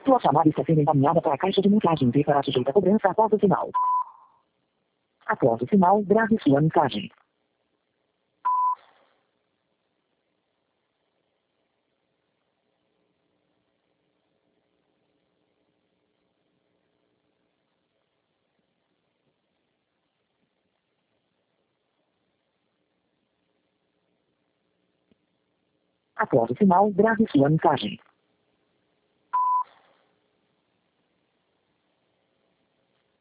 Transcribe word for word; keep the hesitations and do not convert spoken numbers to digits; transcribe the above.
Sua chamada está sendo encaminhada para a caixa de mensagens e será sujeita a cobrança após o sinal. Após o sinal, grave sua mensagem. Após o sinal, grave sua mensagem.